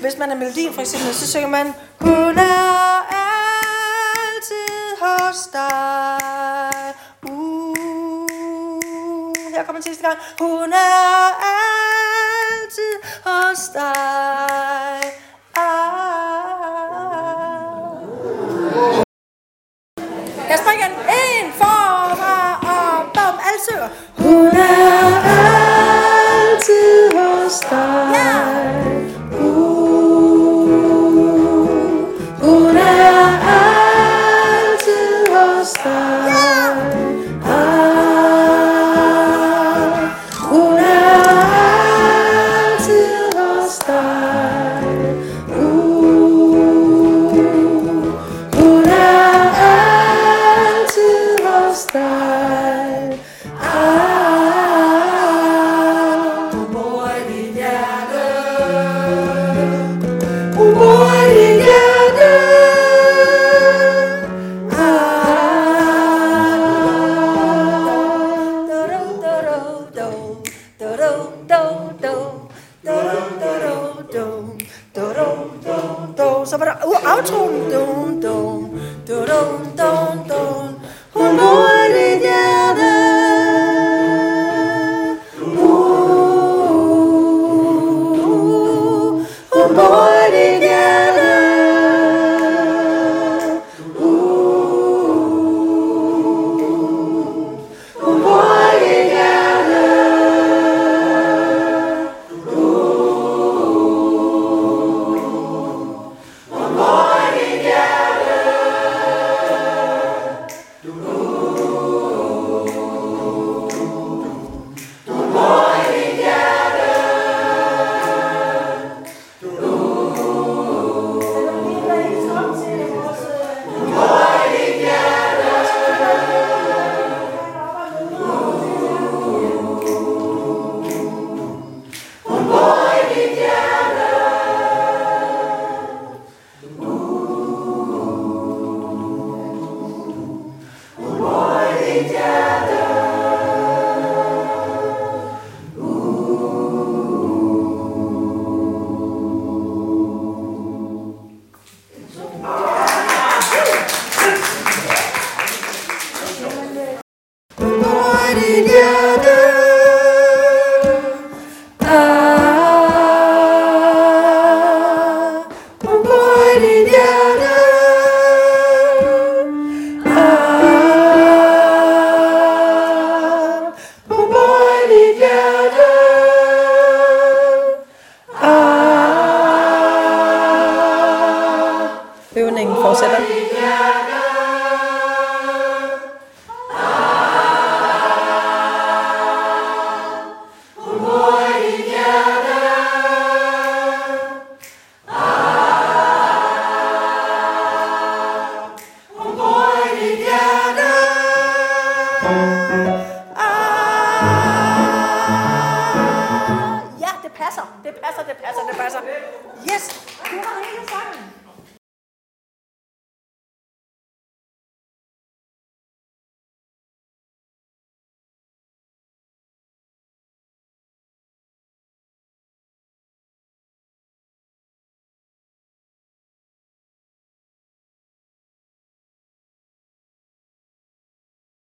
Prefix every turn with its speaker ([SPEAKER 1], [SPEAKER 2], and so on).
[SPEAKER 1] hvis man er melodien for eksempel, så synger man, hun er altid hos dig. Her kommer den sidste gang. Hun er altid hos dig. Jeg springer den. En forfra og bom. Alle søger. Hun er altid hos dig. Ja. Hun er altid hos dig. Ja. Hun er altid hos dig. Hun er altid hos dig. Hun bor i dit hjerte. Hun bor i dit hjerte. Så var der outroen. Hun bor i dit hjerte. Hun bor i dit hjerte. Hun bor i dit hjerte. Øvningen fortsætter. Ja, det passer. Det passer. Yes!